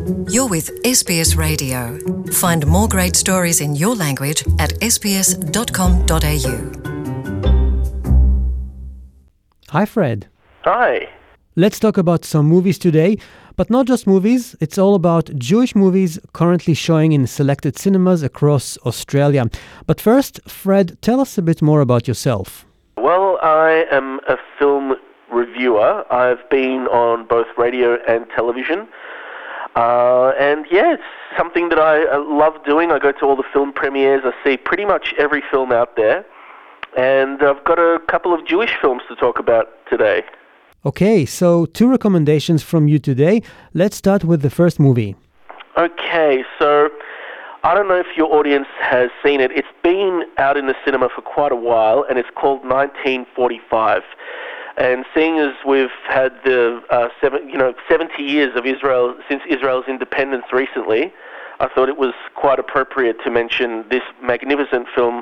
You're with SBS Radio. Find more great stories in your language at sbs.com.au. Hi, Fred. Hi. Let's talk about some movies today, but not just movies. It's all about Jewish movies currently showing in selected cinemas across Australia. But first, Fred, tell us a bit more about yourself. Well, I am a film reviewer. I've been on both radio and television. It's something that I love doing. I go to all the film premieres. I see pretty much every film out there. And I've got a couple of Jewish films to talk about today. Okay, so 2 recommendations from you today. Let's start with the first movie. Okay, so I don't know if your audience has seen it. It's been out in the cinema for quite a while, and it's called 1945. And seeing as we've had the 70 years of Israel since Israel's independence recently, I thought it was quite appropriate to mention this magnificent film,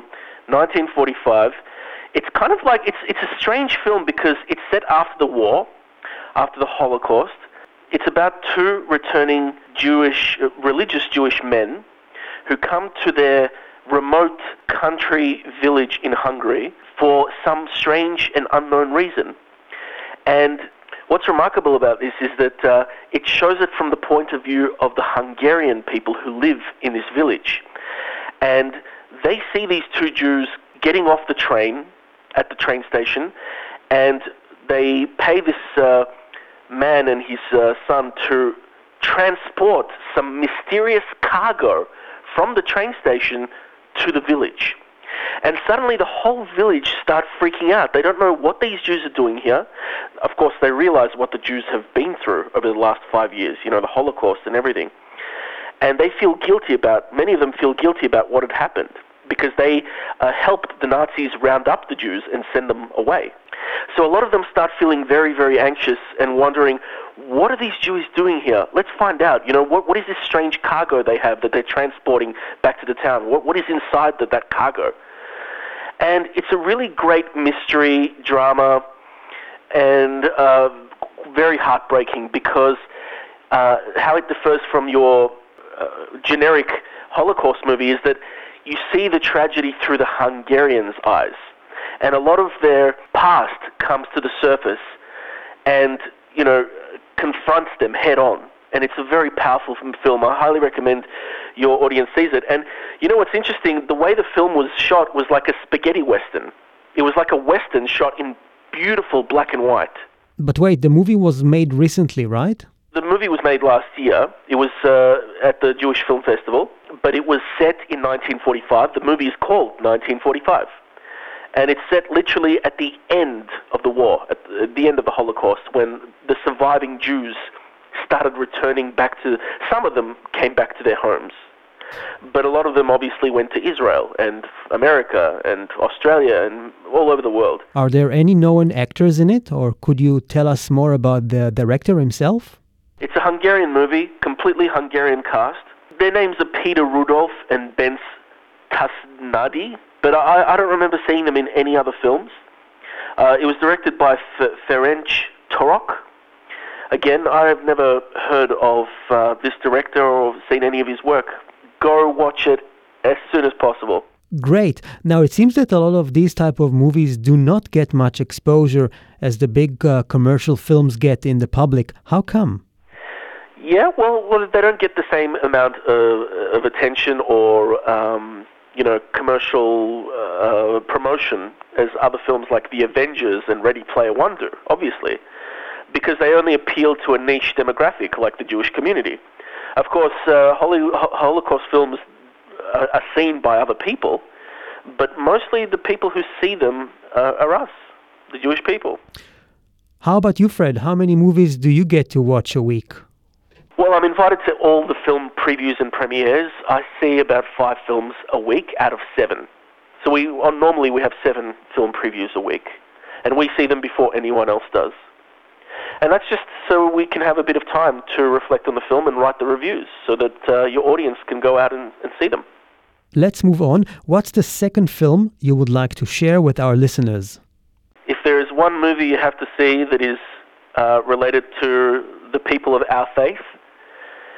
1945. It's kind of like it's a strange film because it's set after the war, after the Holocaust. It's about 2 returning religious Jewish men who come to their remote country village in Hungary for some strange and unknown reason. And what's remarkable about this is that it shows it from the point of view of the Hungarian people who live in this village. And they see these 2 Jews getting off the train at the train station, and they pay this man and his son to transport some mysterious cargo from the train station to the village. And suddenly the whole village start freaking out. They don't know what these Jews are doing here. Of course, they realize what the Jews have been through over the last 5 years, the Holocaust and everything. And they feel many of them feel guilty about what had happened, because they helped the Nazis round up the Jews and send them away. So a lot of them start feeling very, very anxious and wondering, what are these Jews doing here? Let's find out. What is this strange cargo they have that they're transporting back to the town? What is inside that cargo? And it's a really great mystery drama and very heartbreaking because how it differs from your generic Holocaust movie is that you see the tragedy through the Hungarians' eyes. And a lot of their past comes to the surface and, confronts them head on. And it's a very powerful film. I highly recommend your audience sees it. And what's interesting, the way the film was shot was like a spaghetti western. It was like a western shot in beautiful black and white. But wait, the movie was made recently, right? The movie was made last year. It was at the Jewish Film Festival, but it was set in 1945. The movie is called 1945. And it's set literally at the end of the war, at the end of the Holocaust, when the surviving Jews started returning back some of them came back to their homes. But a lot of them obviously went to Israel and America and Australia and all over the world. Are there any known actors in it, or could you tell us more about the director himself? It's a Hungarian movie, completely Hungarian cast. Their names are Peter Rudolph and Bence Tasnadi, but I don't remember seeing them in any other films. It was directed by Ferenc Torok. Again, I have never heard of this director or seen any of his work. Go watch it as soon as possible. Great. Now, it seems that a lot of these type of movies do not get much exposure as the big commercial films get in the public. How come? Yeah, well, they don't get the same amount of attention or, commercial promotion as other films like The Avengers and Ready Player One do, obviously, because they only appeal to a niche demographic like the Jewish community. Of course, Holocaust films are seen by other people, but mostly the people who see them are us, the Jewish people. How about you, Fred? How many movies do you get to watch a week? Well, I'm invited to all the film previews and premieres. I see about 5 films a week out of 7. So normally we have 7 film previews a week, and we see them before anyone else does. And that's just so we can have a bit of time to reflect on the film and write the reviews so that your audience can go out and see them. Let's move on. What's the second film you would like to share with our listeners? If there is one movie you have to see that is related to the people of our faith, it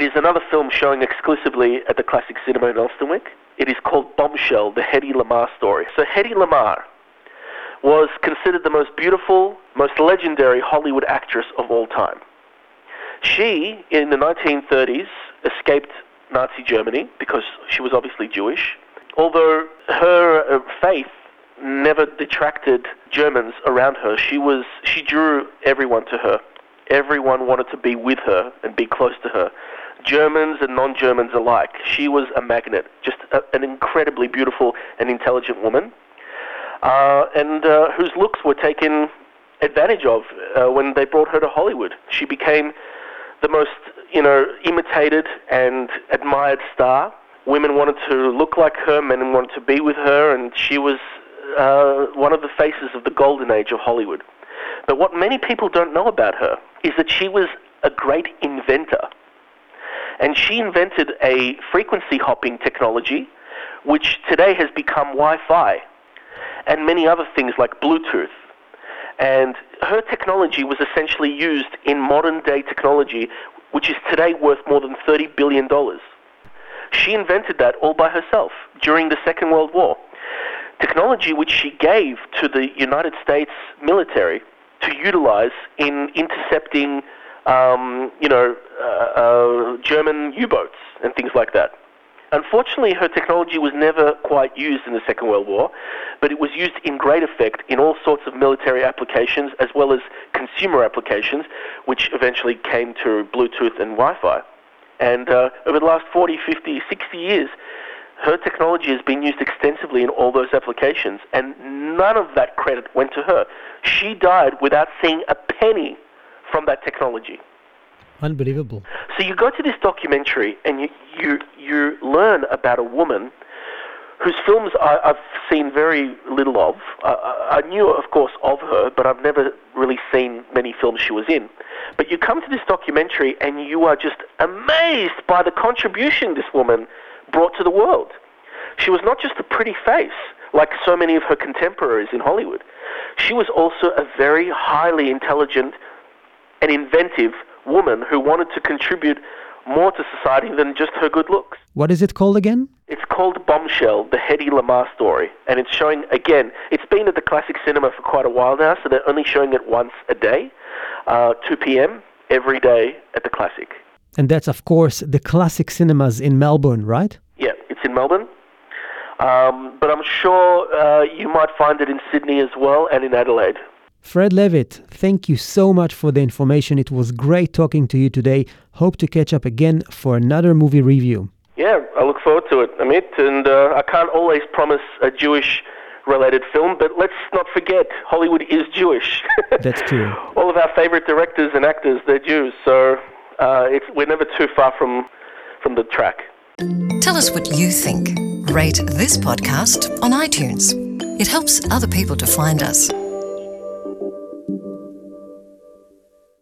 It is another film showing exclusively at the Classic Cinema in Elsternwick. It is called Bombshell, the Hedy Lamarr story. So Hedy Lamarr was considered the most beautiful, most legendary Hollywood actress of all time. She, in the 1930s, escaped Nazi Germany because she was obviously Jewish, although her faith never detracted Germans around her. She drew everyone to her. Everyone wanted to be with her and be close to her, Germans and non-Germans alike. She was a magnet, just an incredibly beautiful and intelligent woman, and whose looks were taken advantage of when they brought her to Hollywood. She became the most, imitated and admired star. Women wanted to look like her, men wanted to be with her, and she was one of the faces of the golden age of Hollywood. But what many people don't know about her is that she was a great inventor. And she invented a frequency hopping technology, which today has become Wi-Fi, and many other things like Bluetooth. And her technology was essentially used in modern day technology, which is today worth more than $30 billion. She invented that all by herself during the Second World War. Technology which she gave to the United States military to utilize in intercepting, German U-boats and things like that. Unfortunately, her technology was never quite used in the Second World War, but it was used in great effect in all sorts of military applications as well as consumer applications, which eventually came to Bluetooth and Wi-Fi. And over the last 40, 50, 60 years, her technology has been used extensively in all those applications, and none of that credit went to her. She died without seeing a penny from that technology. Unbelievable. So you go to this documentary and you learn about a woman whose films I've seen very little of. I knew, of course, of her, but I've never really seen many films she was in. But you come to this documentary and you are just amazed by the contribution this woman brought to the world. She was not just a pretty face, like so many of her contemporaries in Hollywood. She was also a very highly intelligent and inventive woman who wanted to contribute more to society than just her good looks. What is it called again? It's called Bombshell, the Hedy Lamarr story. And it's showing, again, it's been at the Classic Cinema for quite a while now, so they're only showing it once a day, 2 p.m. every day at the Classic. And that's, of course, the Classic Cinemas in Melbourne, right? Yeah, it's in Melbourne. But I'm sure you might find it in Sydney as well and in Adelaide. Fred Levitt, thank you so much for the information. It was great talking to you today. Hope to catch up again for another movie review. Yeah, I look forward to it, Amit. And I can't always promise a Jewish-related film, but let's not forget, Hollywood is Jewish. That's true. All of our favorite directors and actors, they're Jews. So we're never too far from the track. Tell us what you think. Rate this podcast on iTunes. It helps other people to find us.